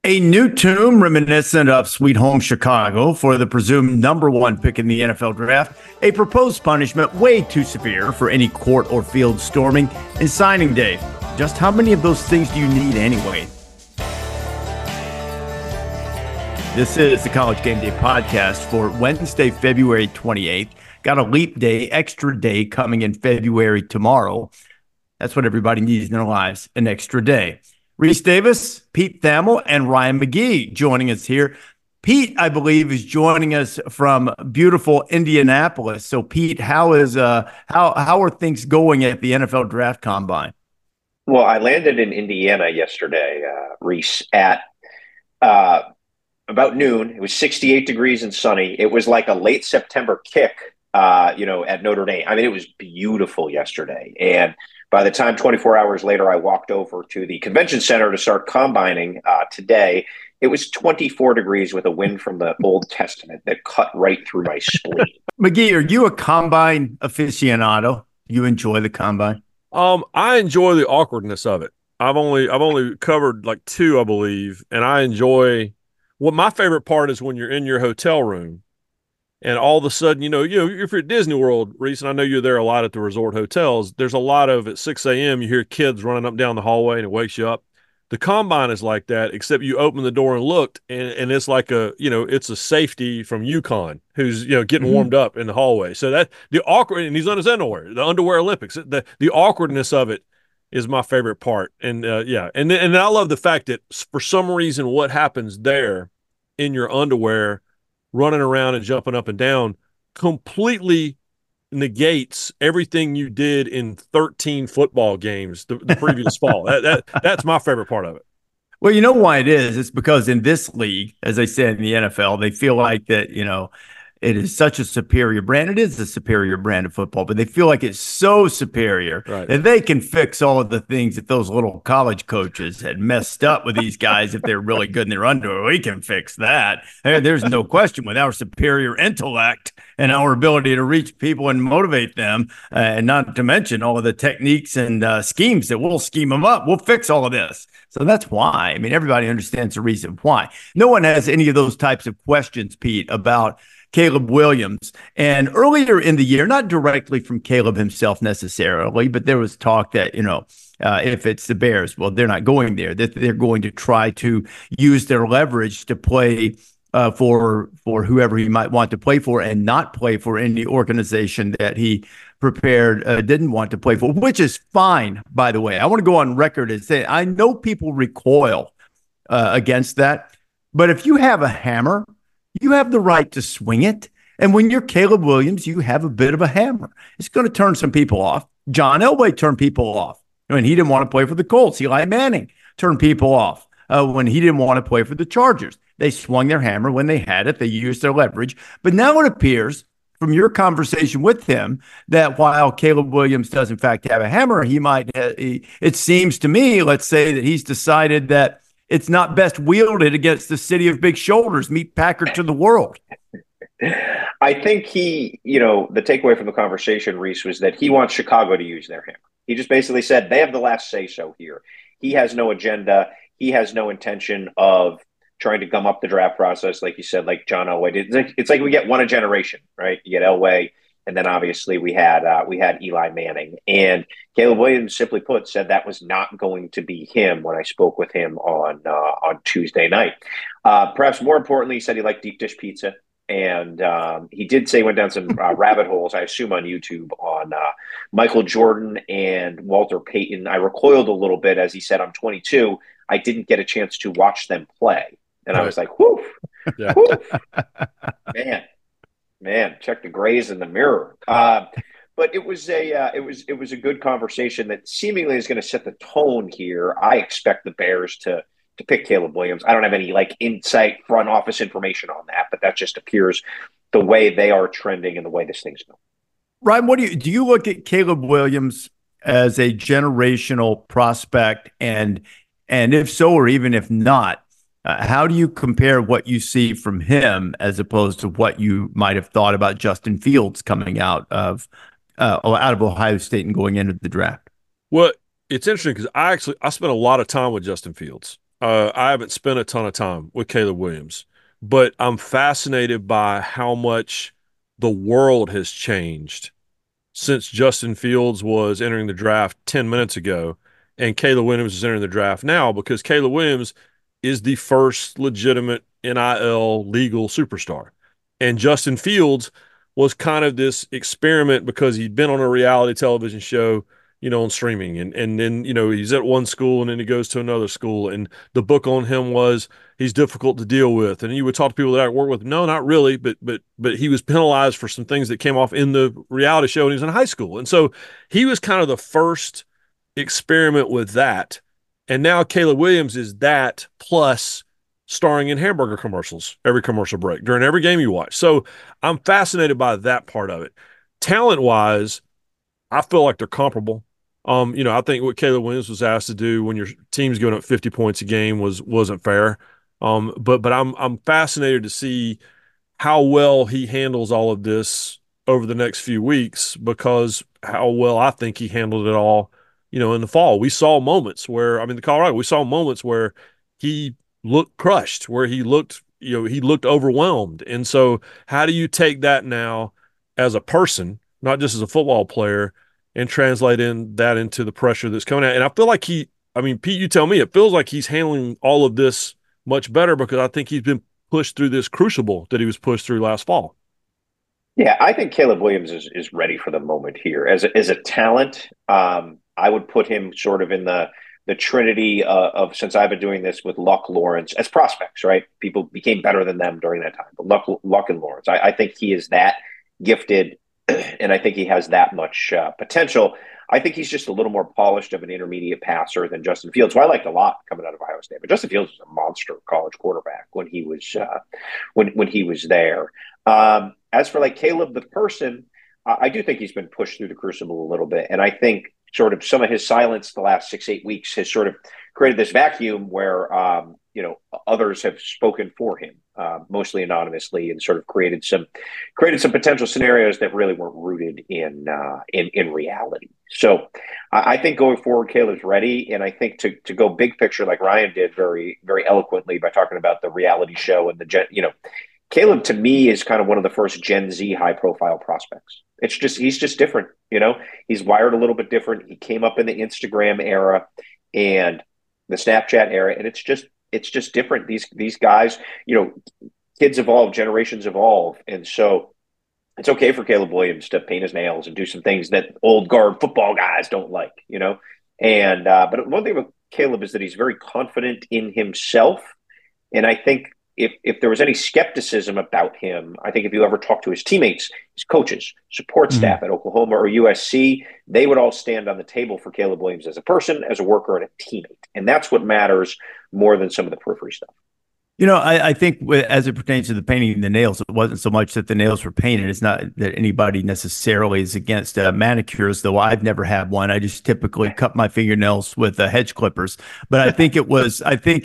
A new tomb reminiscent of Sweet Home Chicago for the presumed number one pick in the NFL draft. A proposed punishment way too severe for any court or field storming. And signing day. Just how many of those things do you need anyway? This is the College Game Day podcast for Wednesday, February 28th. Got a leap day, extra day coming in February tomorrow. That's what everybody needs in their lives, an extra day. Reese Davis, Pete Thamel, and Ryan McGee joining us here. Pete, I believe, is joining us from beautiful Indianapolis. So, Pete, how are things going at the NFL Draft Combine? Well, I landed in Indiana yesterday, Reese, at about noon. It was 68 degrees and sunny. It was like a late September kick, at Notre Dame. I mean, it was beautiful yesterday. And by the time 24 hours later, I walked over to the convention center to start combining today. It was 24 degrees with a wind from the Old Testament that cut right through my spleen. McGee, are you a combine aficionado? You enjoy the combine? I enjoy the awkwardness of it. I've only covered like two, I believe, and I enjoy. What my favorite part is when you're in your hotel room, and all of a sudden, if you're at Disney World, Reese, and I know you're there a lot at the resort hotels, there's a lot of at 6 a.m. you hear kids running up and down the hallway, and it wakes you up. The combine is like that, except you open the door and looked, and it's like it's a safety from UConn who's getting warmed up in the hallway. So that the awkward, and he's on his underwear, the underwear Olympics. The awkwardness of it is my favorite part, and and I love the fact that for some reason what happens there in your underwear, running around and jumping up and down, completely negates everything you did in 13 football games the previous fall. That's my favorite part of it. Well, you know why it is? It's because in this league, as I said, in the NFL, they feel like that, it is such a superior brand. It is a superior brand of football, but they feel like it's so superior that they can fix all of the things that those little college coaches had messed up with these guys if they're really good in their underwear. We can fix that. There's no question with our superior intellect and our ability to reach people and motivate them, and not to mention all of the techniques and schemes that we'll scheme them up. We'll fix all of this. So that's why. I mean, everybody understands the reason why. No one has any of those types of questions, Pete, about Caleb Williams. And earlier in the year, not directly from Caleb himself necessarily, but there was talk that, if it's the Bears, well, they're not going there, that they're going to try to use their leverage to play for whoever he might want to play for and not play for any organization that he didn't want to play for, which is fine, by the way. I want to go on record and say, I know people recoil against that, but if you have a hammer, you have the right to swing it. And when you're Caleb Williams, you have a bit of a hammer. It's going to turn some people off. John Elway turned people off when he didn't want to play for the Colts. Eli Manning turned people off when he didn't want to play for the Chargers. They swung their hammer when they had it. They used their leverage. But now it appears from your conversation with him that while Caleb Williams does in fact have a hammer, it seems to me, let's say that he's decided that it's not best wielded against the city of big shoulders. Meet Packard to the world. I think the takeaway from the conversation, Reese, was that he wants Chicago to use their hammer. He just basically said they have the last say-so here. He has no agenda. He has no intention of trying to gum up the draft process, like you said, like John Elway did. It's like we get one a generation, right? You get Elway, and then obviously we had Eli Manning. And Caleb Williams, simply put, said that was not going to be him when I spoke with him on Tuesday night. Perhaps more importantly, he said he liked deep dish pizza. And he did say he went down some rabbit holes, I assume on YouTube, on Michael Jordan and Walter Payton. I recoiled a little bit as he said, I'm 22. I didn't get a chance to watch them play. And I was like, whoo, yeah. Whoo. Man, check the grays in the mirror. But it was a good conversation that seemingly is going to set the tone here. I expect the Bears to pick Caleb Williams. I don't have any insight front office information on that, but that just appears the way they are trending and the way this thing's going. Ryan, do you look at Caleb Williams as a generational prospect, and if so, or even if not, how do you compare what you see from him as opposed to what you might have thought about Justin Fields coming out of Ohio State and going into the draft? Well, it's interesting because I spent a lot of time with Justin Fields. I haven't spent a ton of time with Caleb Williams, but I'm fascinated by how much the world has changed since Justin Fields was entering the draft 10 minutes ago and Caleb Williams is entering the draft now, because Caleb Williams is the first legitimate NIL legal superstar. And Justin Fields was kind of this experiment because he'd been on a reality television show, on streaming. And then, he's at one school and then he goes to another school. And the book on him was he's difficult to deal with. And you would talk to people that I work with. No, not really. But he was penalized for some things that came off in the reality show when he was in high school. And so he was kind of the first experiment with that. And now Caleb Williams is that plus starring in hamburger commercials, every commercial break, during every game you watch. So I'm fascinated by that part of it. Talent-wise, I feel like they're comparable. I think what Caleb Williams was asked to do when your team's giving up 50 points a game wasn't fair. But I'm fascinated to see how well he handles all of this over the next few weeks, because how well I think he handled it all, in the fall. We saw moments where, the Colorado, we saw moments where he looked crushed, where he looked overwhelmed. And so how do you take that now as a person, not just as a football player, and translate that into the pressure that's coming out? And I feel like Pete, you tell me, it feels like he's handling all of this much better, because I think he's been pushed through this crucible that he was pushed through last fall. Yeah, I think Caleb Williams is ready for the moment here. As a talent, I would put him sort of in the trinity of, since I've been doing this with Luck, Lawrence, as prospects, right? People became better than them during that time. But Luck and Lawrence, I think he is that gifted, and I think he has that much potential. I think he's just a little more polished of an intermediate passer than Justin Fields, who I liked a lot coming out of Ohio State. But Justin Fields was a monster college quarterback when he was when he was there. As for like Caleb the person, I do think he's been pushed through the crucible a little bit, and I think sort of some of his silence the last 6-8 weeks has sort of created this vacuum where others have spoken for him, mostly anonymously, and sort of created some potential scenarios that really weren't rooted in reality. So I think going forward, Caleb's ready, and I think to go big picture like Ryan did very, very eloquently by talking about the reality show and Caleb to me is kind of one of the first Gen Z high profile prospects. He's just different, he's wired a little bit different. He came up in the Instagram era and the Snapchat era, and it's just different. These guys, kids evolve, generations evolve. And so it's okay for Caleb Williams to paint his nails and do some things that old guard football guys don't like, And, but one thing with Caleb is that he's very confident in himself. And I think if there was any skepticism about him, I think if you ever talk to his teammates, his coaches, support staff at Oklahoma or USC, they would all stand on the table for Caleb Williams as a person, as a worker, and a teammate. And that's what matters more than some of the periphery stuff. I think as it pertains to the painting the nails, it wasn't so much that the nails were painted. It's not that anybody necessarily is against manicures, though I've never had one. I just typically cut my fingernails with hedge clippers. But I think it was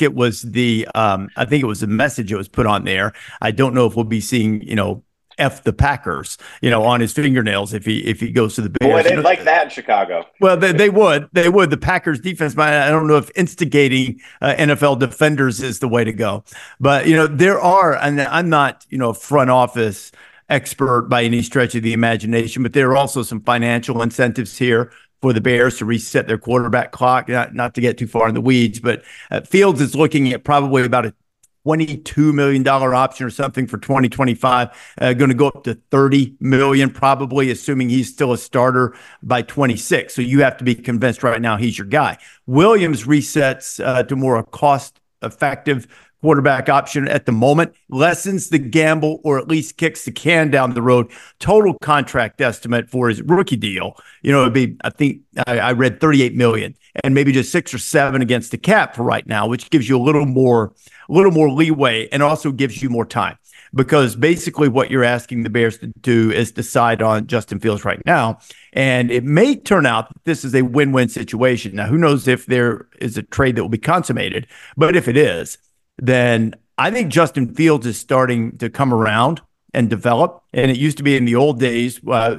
the message that was put on there. I don't know if we'll be seeing, F the Packers, on his fingernails if he goes to the Bears. Boy, they'd like that in Chicago. Well, they would. The Packers defense, I don't know if instigating NFL defenders is the way to go. But, there are, and I'm not, a front office expert by any stretch of the imagination, but there are also some financial incentives here for the Bears to reset their quarterback clock, not to get too far in the weeds, but Fields is looking at probably about a $22 million option or something for 2025, going to go up to $30 million, probably, assuming he's still a starter by 26. So you have to be convinced right now he's your guy. Williams resets to more a cost-effective quarterback option at the moment, lessens the gamble, or at least kicks the can down the road. Total contract estimate for his rookie deal, it'd be, I think I read $38 million, and maybe just 6 or 7 against the cap for right now, which gives you a little more leeway, and also gives you more time, because basically what you're asking the Bears to do is decide on Justin Fields right now. And it may turn out that this is a win-win situation. Now, who knows if there is a trade that will be consummated, but if it is, then I think Justin Fields is starting to come around and develop. And it used to be in the old days,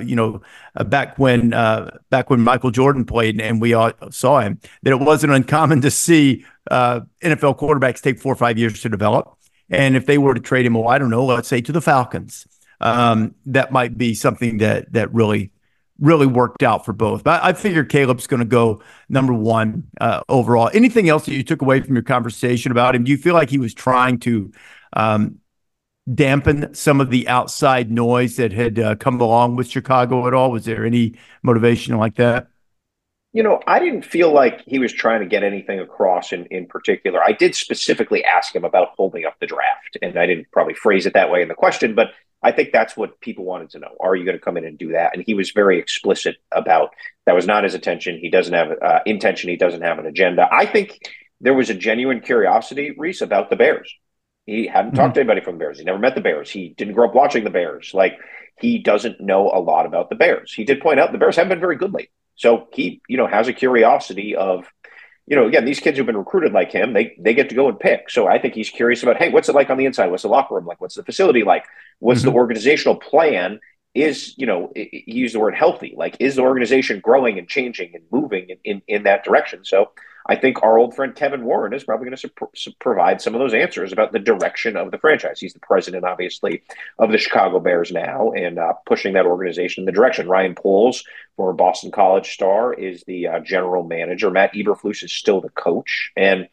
back when Michael Jordan played and we all saw him, that it wasn't uncommon to see NFL quarterbacks take 4 or 5 years to develop. And if they were to trade him, I don't know, let's say to the Falcons, that might be something that really worked out for both. But I figure Caleb's going to go number 1 overall. Anything else that you took away from your conversation about him? Do you feel like he was trying to dampen some of the outside noise that had come along with Chicago at all? Was there any motivation like that? I didn't feel like he was trying to get anything across in particular. I did specifically ask him about holding up the draft, and I didn't probably phrase it that way in the question, but I think that's what people wanted to know. Are you going to come in and do that? And he was very explicit about that was not his intention. He doesn't have intention. He doesn't have an agenda. I think there was a genuine curiosity, Reese, about the Bears. He hadn't talked to anybody from the Bears. He never met the Bears. He didn't grow up watching the Bears. Like, he doesn't know a lot about the Bears. He did point out the Bears haven't been very good lately. So he, has a curiosity of, again, these kids who've been recruited like him, they get to go and pick. So I think he's curious about, hey, what's it like on the inside? What's the locker room like? What's the facility like? What's the organizational plan? Is, he used the word healthy. Like, is the organization growing and changing and moving in that direction? So I think our old friend Kevin Warren is probably going to provide some of those answers about the direction of the franchise. He's the president, obviously, of the Chicago Bears now, and pushing that organization in the direction. Ryan Poles, former Boston College star, is the general manager. Matt Eberflus is still the coach. And,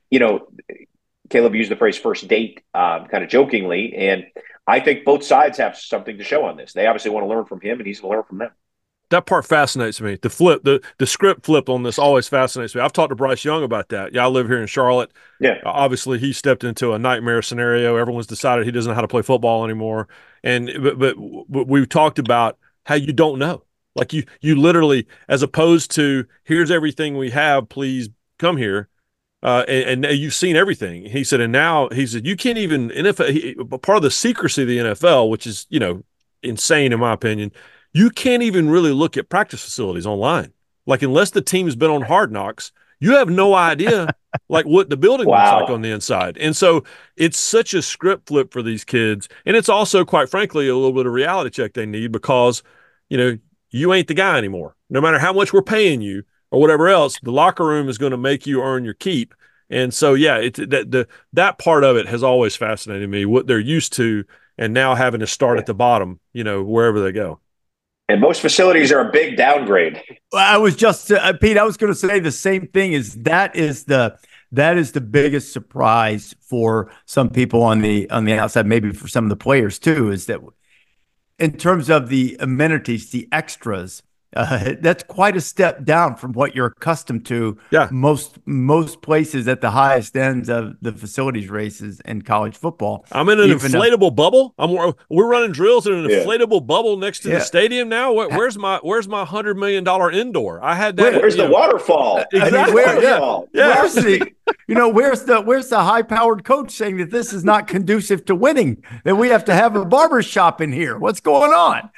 Caleb used the phrase first date kind of jokingly, and I think both sides have something to show on this. They obviously want to learn from him, and he's going to learn from them. That part fascinates me. The script flip on this always fascinates me. I've talked to Bryce Young about that. Yeah, I live here in Charlotte. Yeah. Obviously, he stepped into a nightmare scenario. Everyone's decided he doesn't know how to play football anymore. But we've talked about how you don't know. Like, you literally, as opposed to here's everything we have, please come here. And you've seen everything. He said, and now he said, you can't even NFL. Part of the secrecy of the NFL, which is, insane in my opinion, you can't even really look at practice facilities online. Like, unless the team's been on Hard Knocks, you have no idea like what the building looks like on the inside. And so it's such a script flip for these kids. And it's also, quite frankly, a little bit of reality check they need, because, you ain't the guy anymore. No matter how much we're paying you or whatever else, the locker room is going to make you earn your keep. And so, yeah, that part of it has always fascinated me, what they're used to, and now having to start at the bottom, wherever they go. And most facilities are a big downgrade. Well, I was just Pete, I was going to say the same thing. That is the biggest surprise for some people on the outside, maybe for some of the players too, is that in terms of the amenities, the extras, that's quite a step down from what you're accustomed to. Yeah. Most places at the highest ends of the facilities races in college football. I'm in an inflatable bubble. We're running drills in an inflatable bubble next to the stadium now. Where's my $100 million indoor? I had that. Where's the waterfall? Exactly. Where's the high powered coach saying that this is not conducive to winning? That we have to have a barber shop in here. What's going on?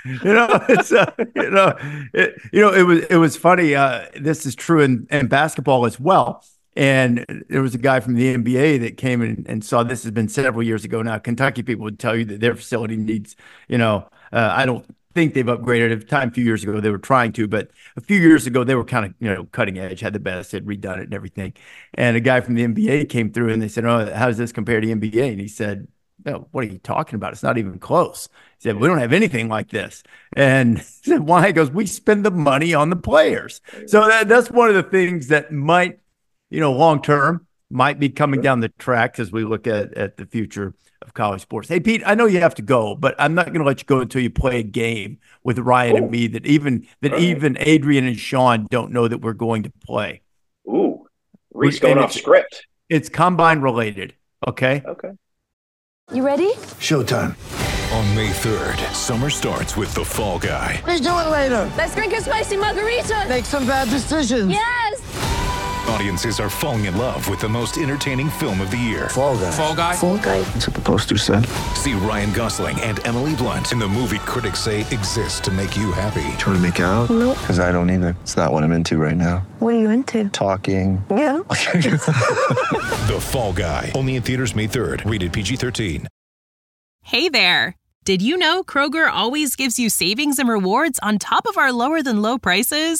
It was funny. This is true in basketball as well. And there was a guy from the NBA that came in and saw, this has been several years ago now. Kentucky people would tell you that their facility needs, I don't think they've upgraded. At the time, a few years ago, they were trying to, but a few years ago, they were kind of, cutting edge, had the best, had redone it and everything. And a guy from the NBA came through and they said, oh, how does this compare to the NBA? And he said, no, what are you talking about? It's not even close. He said, we don't have anything like this. And he said, why? He goes, we spend the money on the players. So that's one of the things that might, long term, might be coming down the tracks as we look at the future of college sports. Hey, Pete, I know you have to go, but I'm not going to let you go until you play a game with Ryan and me that even Adrian and Sean don't know that we're going to play. Ooh, Reese going off script. It's combine related. Okay. You ready? Showtime. On May 3rd, summer starts with The Fall Guy. Let's do it later. Let's drink a spicy margarita. Make some bad decisions. Yes. Audiences are falling in love with the most entertaining film of the year. Fall Guy. Fall Guy? Fall Guy. That's what the poster said. See Ryan Gosling and Emily Blunt in the movie critics say exists to make you happy. Trying to make it out? Nope. Because I don't either. It's not what I'm into right now. What are you into? Talking. Yeah. The Fall Guy. Only in theaters May 3rd. Rated PG-13. Hey there. Did you know Kroger always gives you savings and rewards on top of our lower than low prices?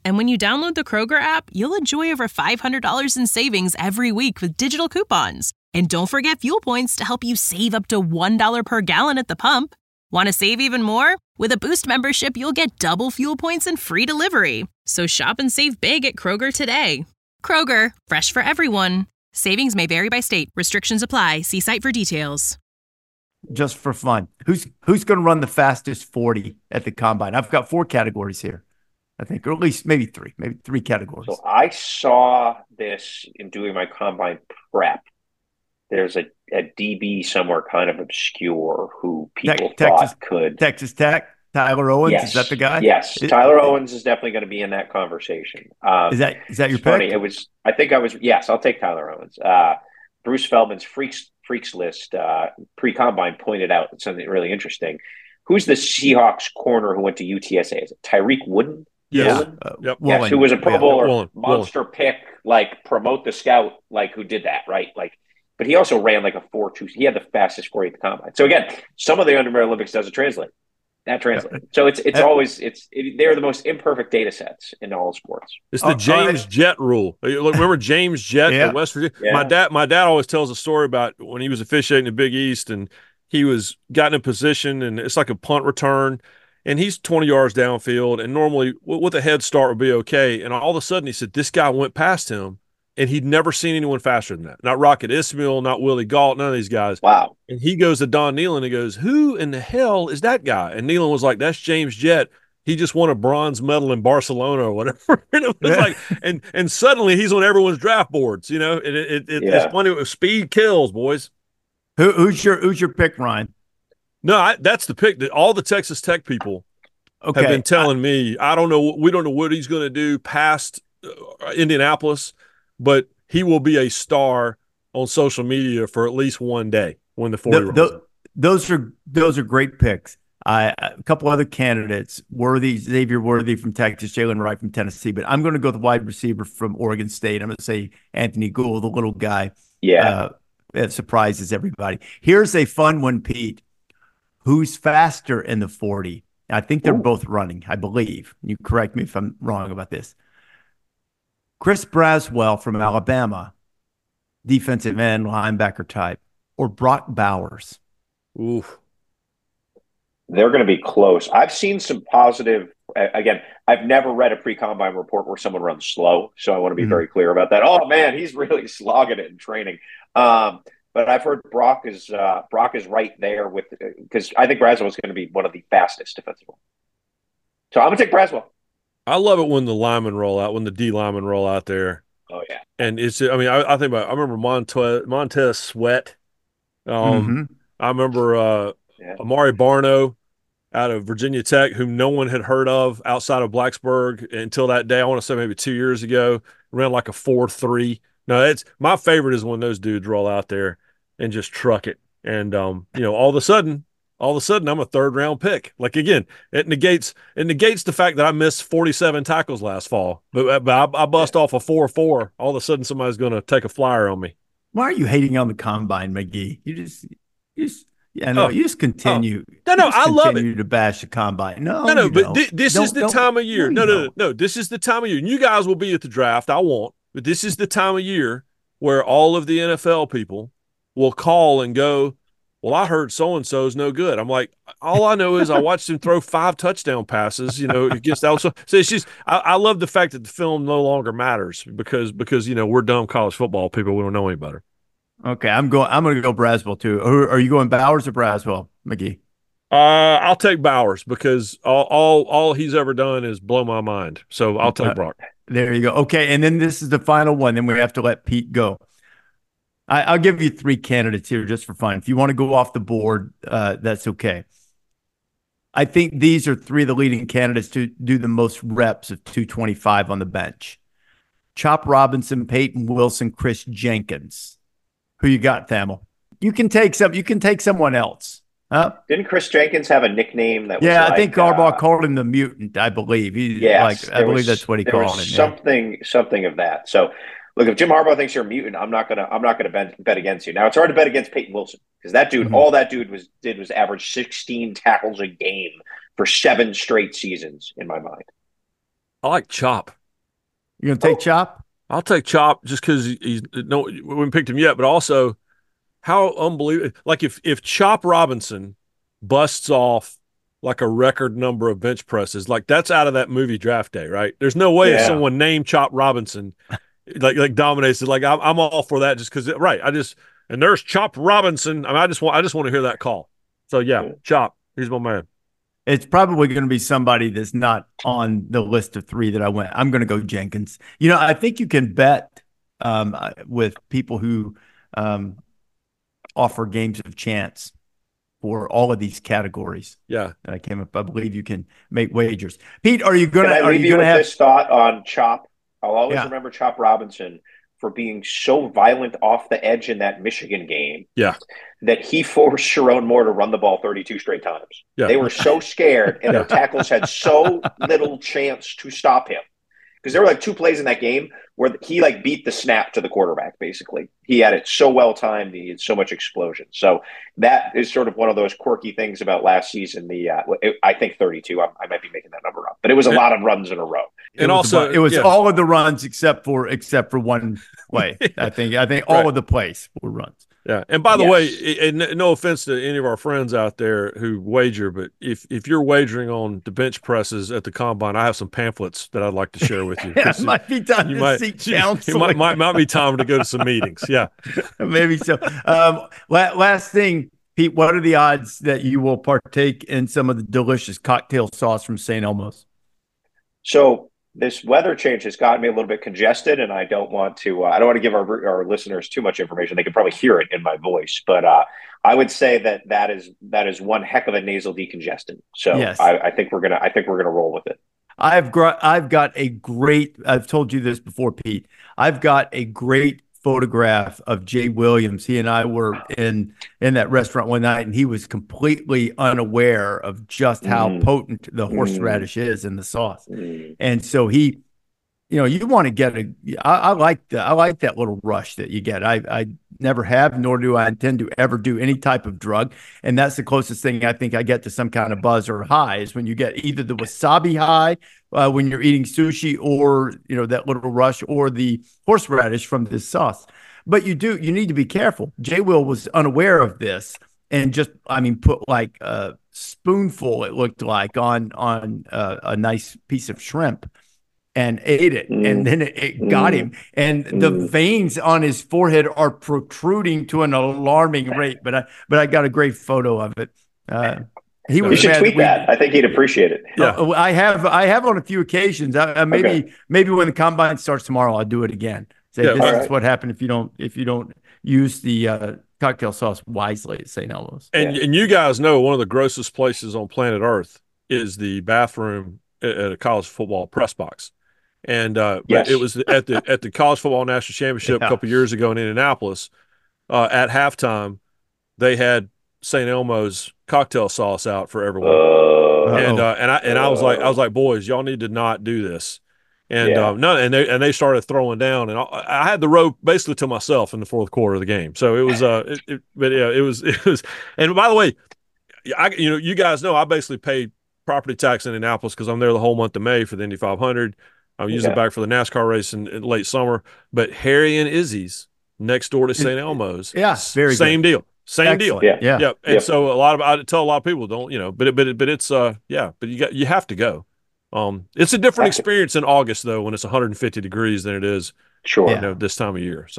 And when you download the Kroger app, you'll enjoy over $500 in savings every week with digital coupons. And don't forget fuel points to help you save up to $1 per gallon at the pump. Want to save even more? With a Boost membership, you'll get double fuel points and free delivery. So shop and save big at Kroger today. Kroger, fresh for everyone. Savings may vary by state. Restrictions apply. See site for details. Just for fun, who's going to run the fastest 40 at the combine? I've got 4 categories here, I think, or at least maybe three categories. So I saw this in doing my combine prep. There's a DB somewhere kind of obscure who people thought could. Texas Tech, Tyler Owens, yes. Is that the guy? Yes, Tyler Owens is definitely going to be in that conversation. Is that your funny. pick? Yes, I'll take Tyler Owens. Bruce Feldman's Freaks List pre-combine pointed out something really interesting. Who's the Seahawks corner who went to UTSA? Is it Tyreek Wooden? Yeah. Yep. Yes, who was a Pro Bowler, monster pick, like promote the scout, like who did that, right? Like, but he also ran like a 4.2. He had the fastest 40 at the combine. So again, some of the Under Olympics doesn't translate. That translates. So they're the most imperfect data sets in all sports. It's the James Jett rule. Remember James Jett at West Virginia? Yeah. My dad always tells a story about when he was officiating the Big East and he was gotten in position and it's like a punt return and he's 20 yards downfield and normally with a head start would be okay. And all of a sudden he said this guy went past him and he'd never seen anyone faster than that. Not Rocket Ismail, not Willie Gault, none of these guys. Wow. And he goes to Don Nealon and goes, who in the hell is that guy? And Nealon was like, that's James Jett. He just won a bronze medal in Barcelona or whatever. And it was like, and suddenly he's on everyone's draft boards, you know. It's funny. Speed kills, boys. Who's your pick, Ryan? No, that's the pick that all the Texas Tech people have been telling me. I don't know. We don't know what he's going to do past Indianapolis, but he will be a star on social media for at least one day when the 40 rolls. Those are great picks. A couple other candidates, Xavier Worthy from Texas, Jalen Wright from Tennessee, but I'm going to go with the wide receiver from Oregon State. I'm going to say Anthony Gould, the little guy. Yeah. It surprises everybody. Here's a fun one, Pete. Who's faster in the 40? I think they're both running, I believe. You correct me if I'm wrong about this. Chris Braswell from Alabama, defensive end, linebacker type, or Brock Bowers? Oof. They're going to be close. I've seen some positive. Again, I've never read a pre-combine report where someone runs slow, so I want to be very clear about that. Oh man, he's really slogging it in training. But I've heard Brock is right there with because I think Braswell is going to be one of the fastest defensive. So I'm going to take Braswell. I love it when the linemen roll out, when the D linemen roll out there. Oh yeah, and it's. I mean, I think about. I remember Montez Sweat. I remember Amari Barno out of Virginia Tech, whom no one had heard of outside of Blacksburg until that day. I want to say maybe 2 years ago, ran like a 4.3. No, it's my favorite is when those dudes roll out there and just truck it. And all of a sudden I'm a third round pick. Like again, it negates the fact that I missed 47 tackles last fall. But I bust off a 4.4. All of a sudden somebody's going to take a flyer on me. Why are you hating on the combine, McGee? You just continue. I love it. To bash the combine. But this is the time of year. No. This is the time of year. And you guys will be at the draft. I won't. But this is the time of year where all of the NFL people will call and go, well, I heard so-and-so is no good. I'm like, all I know is I watched him throw 5 touchdown passes, against Alabama. So it's just, I love the fact that the film no longer matters because we're dumb college football people. We don't know any better. Okay, I'm going to go Braswell too. Are you going Bowers or Braswell, McGee? I'll take Bowers because all he's ever done is blow my mind. So I'll take Brock. There you go. Okay, and then this is the final one. Then we have to let Pete go. I'll give you 3 candidates here just for fun. If you want to go off the board, that's okay. I think these are 3 of the leading candidates to do the most reps of 225 on the bench. Chop Robinson, Peyton Wilson, Chris Jenkins. Who you got, Thamel? You can take someone else. Huh? Didn't Chris Jenkins have a nickname that was I think Harbaugh called him the mutant, I believe. I believe that's what he called him. Something of that. So look, if Jim Harbaugh thinks you're a mutant, I'm not gonna bet against you. Now it's hard to bet against Peyton Wilson because that dude, all that dude did was average 16 tackles a game for 7 straight seasons in my mind. I like Chop. You gonna take Chop? I'll take Chop just because he's no, we haven't picked him yet, but also how unbelievable. Like if Chop Robinson busts off like a record number of bench presses, like that's out of that movie Draft Day, right? There's no way if someone named Chop Robinson like dominates it. Like I'm all for that just because, right? And there's Chop Robinson. I mean, I just want to hear that call. So yeah, Chop, he's my man. It's probably going to be somebody that's not on the list of three that I went. I'm going to go Jenkins. You know, I think you can bet with people who offer games of chance for all of these categories. Yeah, that I came up. I believe you can make wagers. Pete, are you going to? Can I leave you with this thought on Chop? I'll always Yeah. remember Chop Robinson for being so violent off the edge in that Michigan game. Yeah. That he forced Sharon Moore to run the ball 32 straight times. Yeah. They were so scared, and their tackles had so little chance to stop him. Because there were like two plays in that game where he like beat the snap to the quarterback, basically. He had it so well timed. He had so much explosion. So that is sort of one of those quirky things about last season. I think 32. I might be making that number up. But it was a lot of runs in a row. And also, it was all of the runs except for one play. I think all of the plays were runs. Yeah, and by the way, and no offense to any of our friends out there who wager, but if you're wagering on the bench presses at the combine, I have some pamphlets that I'd like to share with you. It might be time to seek counsel. It might be time to go to some meetings. Yeah, maybe so. Last thing, Pete, what are the odds that you will partake in some of the delicious cocktail sauce from St. Elmo's? So this weather change has gotten me a little bit congested, and I don't want to give our listeners too much information. They can probably hear it in my voice, but I would say that is one heck of a nasal decongestant. So yes. I think we're gonna roll with it. I've told you this before, Pete. I've got a great photograph of Jay Williams. He and I were in that restaurant one night, and he was completely unaware of just how potent the horseradish is in the sauce. And so he, you want to get I like that little rush that you get. I never have, nor do I intend to ever do any type of drug. And that's the closest thing I think I get to some kind of buzz or high is when you get either the wasabi high when you're eating sushi, or, that little rush, or the horseradish from this sauce. But you need to be careful. Jay Will was unaware of this and just, put like a spoonful, it looked like, on a nice piece of shrimp and ate it. And then it got him. And the veins on his forehead are protruding to an alarming rate. But I got a great photo of it. You should tweet that. I think he'd appreciate it. Yeah. I have on a few occasions. Maybe when the combine starts tomorrow, I'll do it again. This is what happened if you don't use the cocktail sauce wisely at St. Elmo's. And you guys know one of the grossest places on planet Earth is the bathroom at a college football press box. And but it was at the college football national championship a couple years ago in Indianapolis. At halftime, they had St. Elmo's cocktail sauce out for everyone. I was like, boys, y'all need to not do this. And and they started throwing down, and I had the row basically to myself in the fourth quarter of the game. So it was it was. And by the way, you guys know I basically paid property tax in Indianapolis because I'm there the whole month of May for the Indy 500. I'm using it back for the NASCAR race in late summer. But Harry and Izzy's next door to St. Elmo's, same deal. Same deal. Yeah. And so I tell a lot of people don't, but it's but you have to go. It's a different experience in August though when it's 150 degrees than it is this time of year.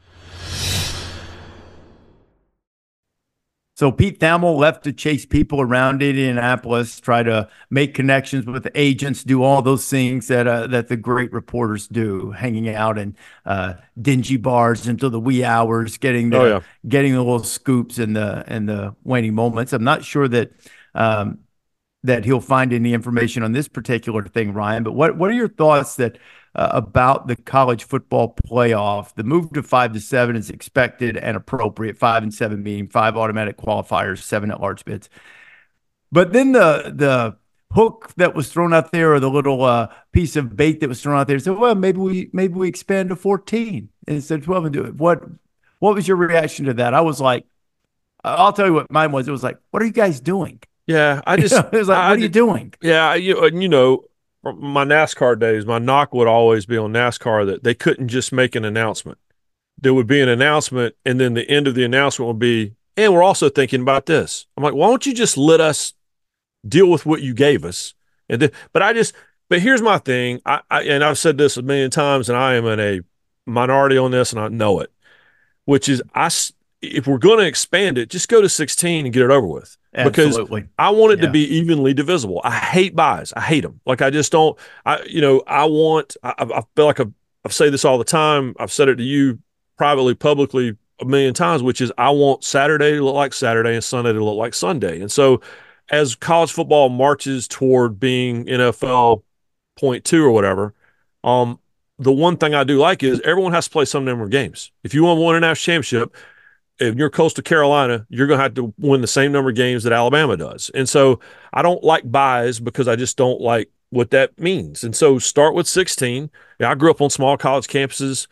So Pete Thamel left to chase people around Indianapolis, try to make connections with agents, do all those things that the great reporters do, hanging out in dingy bars until the wee hours, getting the little scoops and the waning moments. I'm not sure that he'll find any information on this particular thing, Ryan. But what are your thoughts about the college football playoff? The move to 5 to 7 is expected and appropriate. 5 and 7 meaning 5 automatic qualifiers, 7 at-large bids. But then the hook that was thrown out there, or the little piece of bait that was thrown out there, said, well, maybe we expand to 14 instead of 12 and do it. What was your reaction to that? I was like, I'll tell you what mine was. It was like, what are you guys doing? Yeah, it was like, what are you doing? Yeah, from my NASCAR days, my knock would always be on NASCAR that they couldn't just make an announcement. There would be an announcement, and then the end of the announcement would be, and we're also thinking about this. I'm like, why don't you just let us deal with what you gave us? And then, but here's my thing. And I've said this a million times, and I am in a minority on this, and I know it, which is if we're going to expand it, just go to 16 and get it over with. Absolutely. Because I want it to be evenly divisible. I hate buys. I hate them. Like, I just don't, I feel like I say this all the time. I've said it to you privately, publicly a million times, which is I want Saturday to look like Saturday and Sunday to look like Sunday. And so as college football marches toward being NFL point two or whatever, the one thing I do like is everyone has to play some number of games. If you want to win a national championship, if you're Coastal Carolina, you're going to have to win the same number of games that Alabama does. And so I don't like buys because I just don't like what that means. And so start with 16. I grew up on small college campuses,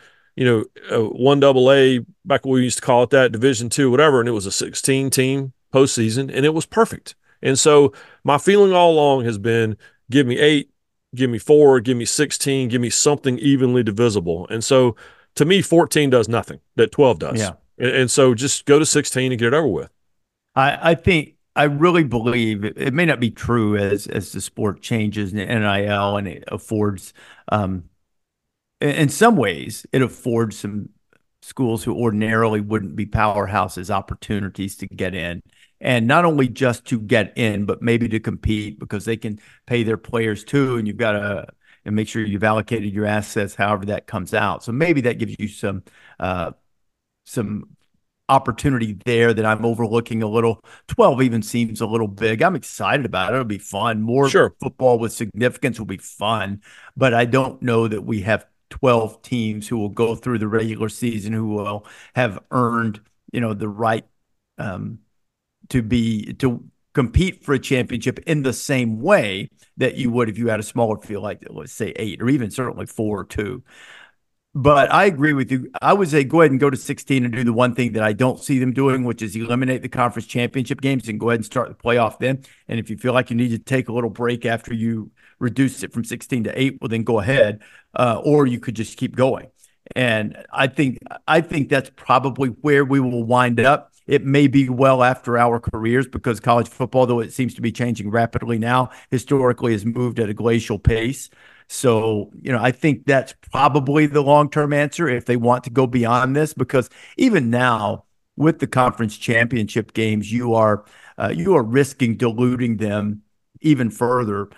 1AA, back when we used to call it that, Division II, whatever, and it was a 16-team postseason, and it was perfect. And so my feeling all along has been, give me 8, give me 4, give me 16, give me something evenly divisible. And so to me, 14 does nothing that 12 does. Yeah. And so just go to 16 and get it over with. I really believe it may not be true as the sport changes in NIL, and it affords, in some ways, it affords some schools who ordinarily wouldn't be powerhouses opportunities to get in. And not only just to get in, but maybe to compete, because they can pay their players too. And you've got to make sure you've allocated your assets, however that comes out. So maybe that gives you some opportunity there that I'm overlooking a little. 12 even seems a little big. I'm excited about it. It'll be fun. More football with significance will be fun, but I don't know that we have 12 teams who will go through the regular season who will have earned, the right to compete for a championship in the same way that you would if you had a smaller field, like, let's say 8 or even certainly 4 or 2. But I agree with you. I would say go ahead and go to 16 and do the one thing that I don't see them doing, which is eliminate the conference championship games and go ahead and start the playoff then. And if you feel like you need to take a little break after you reduce it from 16 to 8, well, then go ahead. Or you could just keep going. And I think that's probably where we will wind up. It may be well after our careers, because college football, though it seems to be changing rapidly now, historically has moved at a glacial pace. So, I think that's probably the long-term answer if they want to go beyond this, because even now with the conference championship games, you are risking diluting them even further.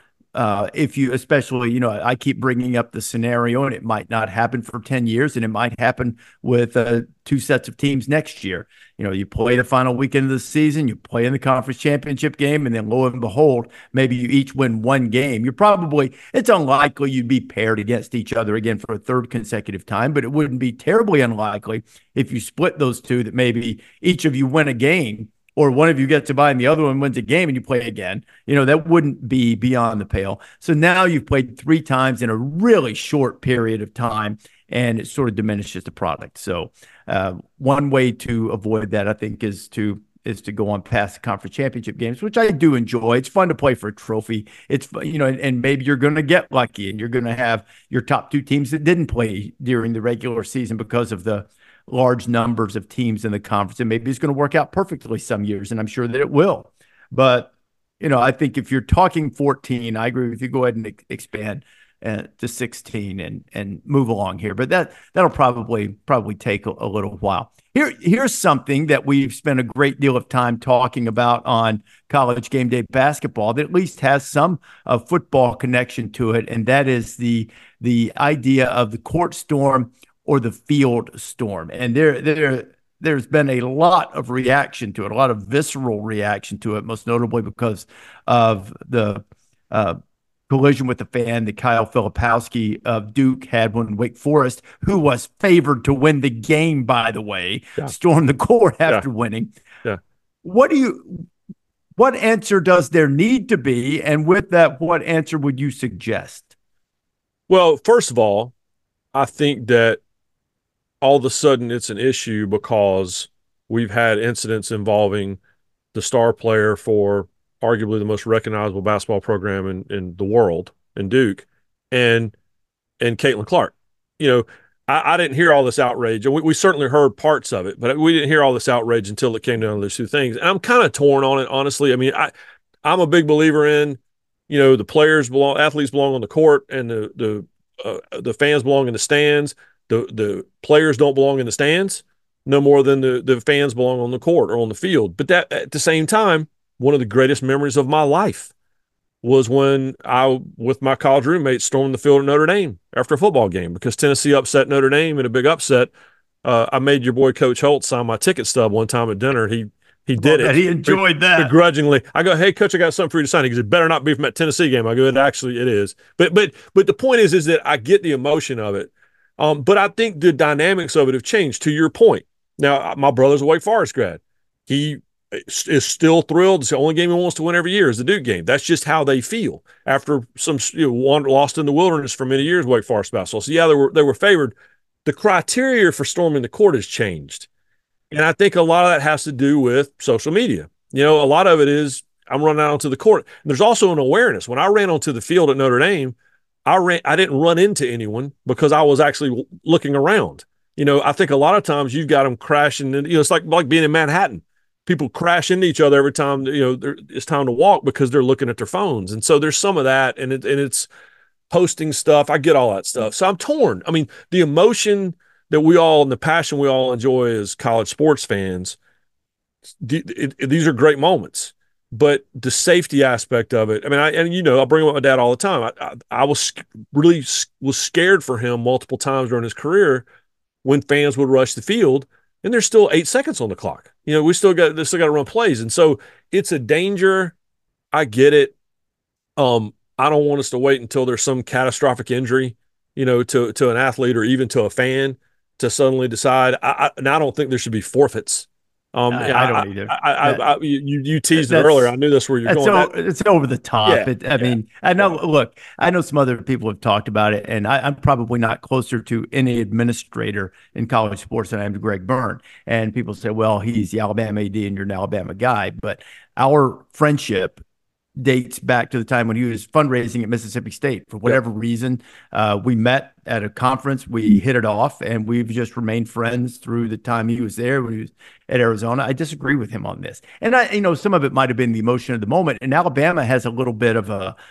If you, especially, I keep bringing up the scenario, and it might not happen for 10 years, and it might happen with 2 sets of teams next year. You play the final weekend of the season, you play in the conference championship game, and then lo and behold, maybe you each win one game. It's unlikely you'd be paired against each other again for a third consecutive time, but it wouldn't be terribly unlikely if you split those two that maybe each of you win a game, or one of you gets to buy and the other one wins a game and you play again. That wouldn't be beyond the pale. So now you've played 3 times in a really short period of time, and it sort of diminishes the product. So one way to avoid that, I think, is to go on past the conference championship games, which I do enjoy. It's fun to play for a trophy. It's, and maybe you're going to get lucky and you're going to have your top 2 teams that didn't play during the regular season because of the large numbers of teams in the conference, and maybe it's going to work out perfectly some years, and I'm sure that it will. But, I think if you're talking 14, I agree with you. Go ahead and expand to 16 and move along here. But that'll probably take a little while. Here's something that we've spent a great deal of time talking about on College Game Day Basketball that at least has some football connection to it, and that is the idea of the court storm or the field storm. And there's been a lot of reaction to it, a lot of visceral reaction to it, most notably because of the collision with the fan that Kyle Filipowski of Duke had when Wake Forest, who was favored to win the game, by the way, stormed the court after winning. Yeah. What answer does there need to be? And with that, what answer would you suggest? Well, first of all, I think that all of a sudden it's an issue because we've had incidents involving the star player for arguably the most recognizable basketball program in the world, and Duke, and Caitlin Clark. You know, I didn't hear all this outrage, and we certainly heard parts of it, but we didn't hear all this outrage until it came down to those two things. And I'm kind of torn on it, honestly. I mean, I'm a big believer in, you know, athletes belong on the court, and the fans belong in the stands. The players don't belong in the stands no more than the fans belong on the court or on the field. But that, at the same time, one of the greatest memories of my life was when I, with my college roommates, stormed the field at Notre Dame after a football game because Tennessee upset Notre Dame in a big upset. I made your boy Coach Holt sign my ticket stub one time at dinner. He did it. He enjoyed that begrudgingly. I go, "Hey, Coach, I got something for you to sign." He goes, "It better not be from that Tennessee game." I go, "It is." But the point is that I get the emotion of it. But I think the dynamics of it have changed. To your point, now my brother's a Wake Forest grad. He is still thrilled. It's the only game he wants to win every year is the Duke game. That's just how they feel after some one lost in the wilderness for many years. Wake Forest basketball. So yeah, they were favored. The criteria for storming the court has changed, and I think a lot of that has to do with social media. You know, a lot of it is I'm running out onto the court. And there's also an awareness. When I ran onto the field at Notre Dame, I didn't run into anyone because I was actually looking around. You know, I think a lot of times you've got them crashing. And, you know, it's like being in Manhattan. People crash into each other every time, you know, it's time to walk because they're looking at their phones. And so there's some of that, and it's posting stuff. I get all that stuff. So I'm torn. I mean, the emotion that we all, and the passion we all enjoy as college sports fans, these are great moments. But the safety aspect of it, I mean, I bring up my dad all the time. I was scared for him multiple times during his career when fans would rush the field, and there's still 8 seconds on the clock. You know, they still got to run plays, and so it's a danger. I get it. I don't want us to wait until there's some catastrophic injury, you know, to an athlete or even to a fan to suddenly decide. I don't think there should be forfeits. I don't either. You teased it earlier. I knew that's where you're going. It's over the top. Yeah, I mean, I know. Look, I know some other people have talked about it, and I'm probably not closer to any administrator in college sports than I am to Greg Byrne. And people say, "Well, he's the Alabama AD, and you're an Alabama guy." But our friendship dates back to the time when he was fundraising at Mississippi State. For whatever reason, we met at a conference, we hit it off, and we've just remained friends through the time he was there when he was at Arizona. I disagree with him on this. And some of it might have been the emotion of the moment. And Alabama has a little bit of a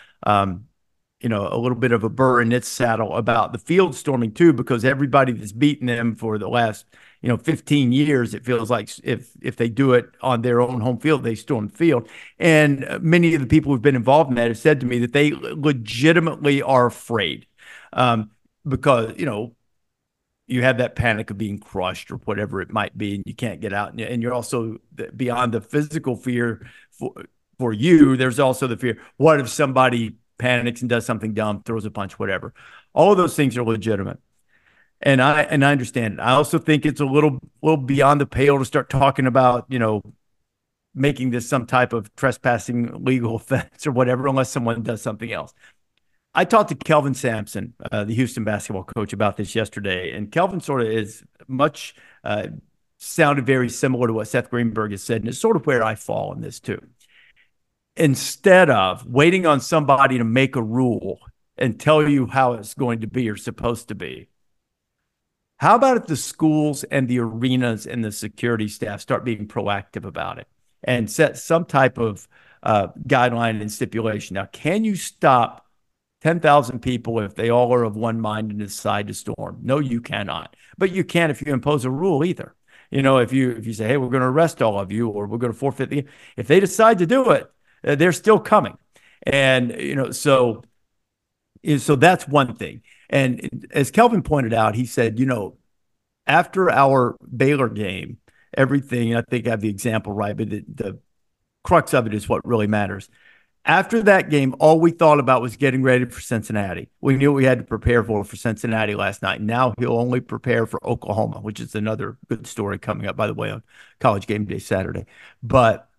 burr in its saddle about the field storming too, because everybody that's beaten them for the last 15 years, it feels like if they do it on their own home field, they storm the field. And many of the people who've been involved in that have said to me that they legitimately are afraid because, you have that panic of being crushed or whatever it might be, and you can't get out. And you're also beyond the physical fear for you. There's also the fear. What if somebody panics and does something dumb, throws a punch, whatever? All of those things are legitimate. And I understand it. I also think it's a little beyond the pale to start talking about, making this some type of trespassing legal offense or whatever, unless someone does something else. I talked to Kelvin Sampson, the Houston basketball coach, about this yesterday, and Kelvin sort of is much sounded very similar to what Seth Greenberg has said, and it's sort of where I fall in this too. Instead of waiting on somebody to make a rule and tell you how it's going to be or supposed to be, how about if the schools and the arenas and the security staff start being proactive about it and set some type of guideline and stipulation? Now, can you stop 10,000 people if they all are of one mind and decide to storm? No, you cannot. But you can if you impose a rule either. If you say, hey, we're going to arrest all of you, or we're going to forfeit the, if they decide to do it, they're still coming. And, so that's one thing. And as Kelvin pointed out, he said, after our Baylor game, everything, I think I have the example right, but the crux of it is what really matters. After that game, all we thought about was getting ready for Cincinnati. We knew we had to prepare for Cincinnati last night. Now he'll only prepare for Oklahoma, which is another good story coming up, by the way, on College Game Day Saturday. But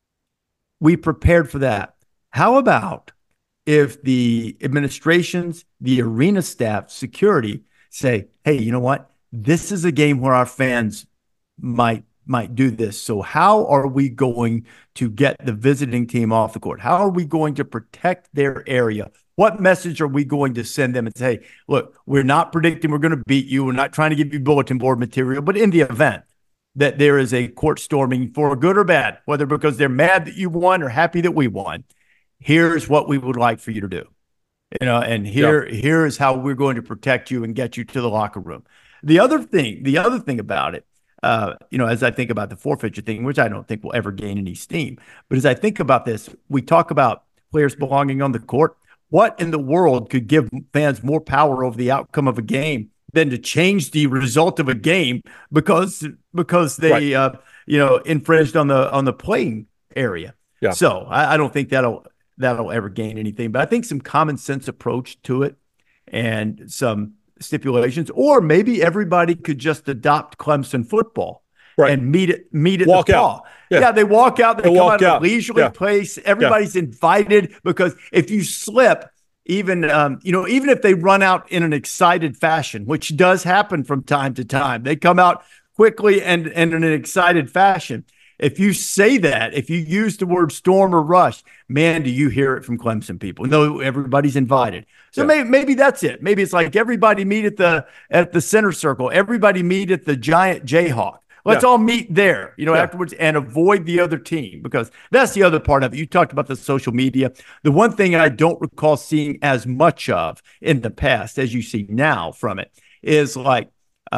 we prepared for that. How about if the administrations, the arena staff, security say, hey, you know what? This is a game where our fans might do this. So how are we going to get the visiting team off the court? How are we going to protect their area What message are we going to send them and say, look, we're not predicting we're going to beat you. We're not trying to give you bulletin board material, but in the event that there is a court storming for good or bad, whether because they're mad that you won or happy that we won, here's what we would like for you to do. And here is how we're going to protect you and get you to the locker room. The other thing about it, as I think about the forfeiture thing, which I don't think will ever gain any steam, but as I think about this, we talk about players belonging on the court. What in the world could give fans more power over the outcome of a game than to change the result of a game because they infringed on the playing area? Yeah. So I don't think that'll ever gain anything, but I think some common sense approach to it and some stipulations, or maybe everybody could just adopt Clemson football. Right. And meet at walk the out. Yeah, they walk out. They come out of a leisurely place. Everybody's invited, because if you slip, even if they run out in an excited fashion, which does happen from time to time, they come out quickly and in an excited fashion. If you say that, if you use the word storm or rush, man, do you hear it from Clemson people? No, everybody's invited. So maybe that's it. Maybe it's like everybody meet at the center circle. Everybody meet at the giant Jayhawk. Let's all meet there, afterwards, and avoid the other team, because that's the other part of it. You talked about the social media. The one thing I don't recall seeing as much of in the past as you see now from it is like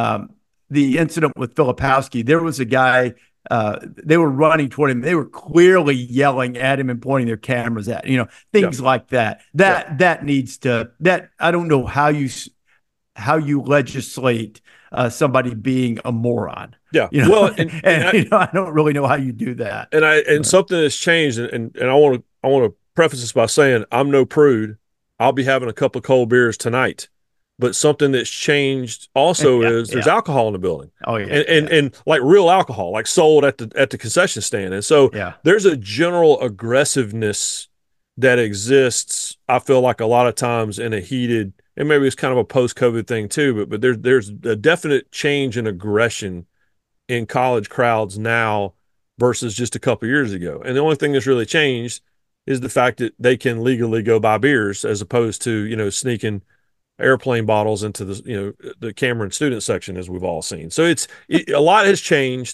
the incident with Filipowski. There was a guy, they were running toward him. They were clearly yelling at him and pointing their cameras at, things like that. That needs to, I don't know how you legislate somebody being a moron. Yeah. Well, I don't really know how you do that. And something has changed, and I want to preface this by saying I'm no prude. I'll be having a couple of cold beers tonight. But something that's changed also is there's alcohol in the building. Oh yeah. And like real alcohol, like sold at the concession stand. And so there's a general aggressiveness that exists, I feel like, a lot of times in a heated, and maybe it's kind of a post-COVID thing too, but there's a definite change in aggression in college crowds now versus just a couple of years ago. And the only thing that's really changed is the fact that they can legally go buy beers as opposed to, sneaking airplane bottles into the Cameron student section, as we've all seen. So a lot has changed.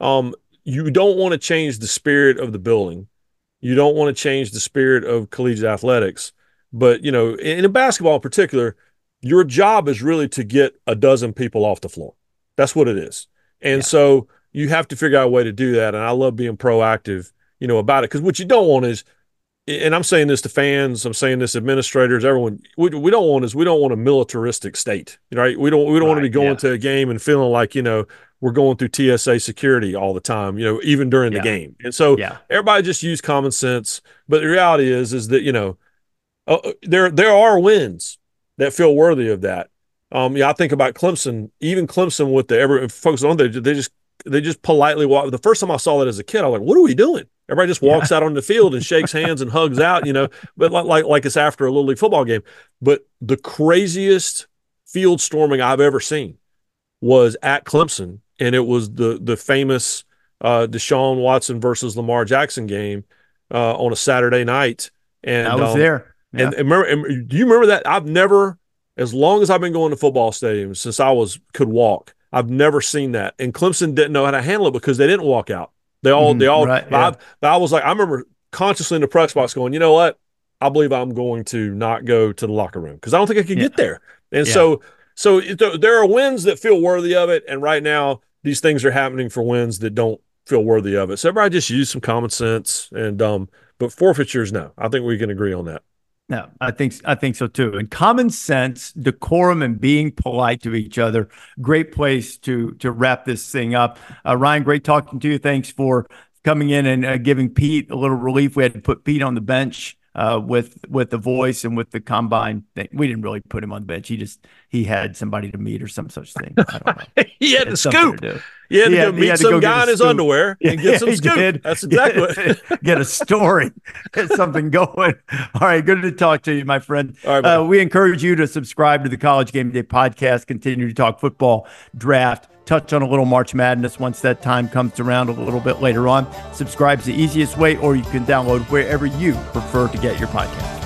You don't want to change the spirit of the building. You don't want to change the spirit of collegiate athletics. But, in basketball in particular, your job is really to get a dozen people off the floor. That's what it is. And so you have to figure out a way to do that. And I love being proactive, about it. Because what you don't want is, and I'm saying this to fans, I'm saying this to administrators, everyone, we don't want a militaristic state, right? We don't want to be going to a game and feeling like, we're going through TSA security all the time, even during the game. And so everybody just use common sense. But the reality is that, there are wins that feel worthy of that. I think about Clemson, even Clemson with the folks on there, they just politely walk. The first time I saw that as a kid, I was like, what are we doing? Everybody just walks out on the field and shakes hands and hugs out, but like it's after a Little League football game. But the craziest field storming I've ever seen was at Clemson, and it was the famous Deshaun Watson versus Lamar Jackson game on a Saturday night. And I was there. Yeah. And do you remember that? I've never, as long as I've been going to football stadiums since I could walk, I've never seen that. And Clemson didn't know how to handle it because they didn't walk out. They all. Right, I was like, I remember consciously in the press box going, you know what? I believe I'm going to not go to the locker room because I don't think I can get there. And so there are wins that feel worthy of it. And right now, these things are happening for wins that don't feel worthy of it. So everybody just use some common sense. And but forfeitures, no. I think we can agree on that. No, I think so too. And common sense, decorum, and being polite to each other. Great place to wrap this thing up. Ryan, great talking to you. Thanks for coming in and giving Pete a little relief. We had to put Pete on the bench with the voice and with the combine thing. We didn't really put him on the bench. He had somebody to meet or some such thing. I don't know. He had to scoop. He had to go meet some guy in his underwear and get some scoop. Did. That's exactly what. Get a story, get something going. All right, good to talk to you, my friend. All right, we encourage you to subscribe to the College Game Day podcast. Continue to talk football, draft, touch on a little March Madness once that time comes around a little bit later on. Subscribe is the easiest way, or you can download wherever you prefer to get your podcast.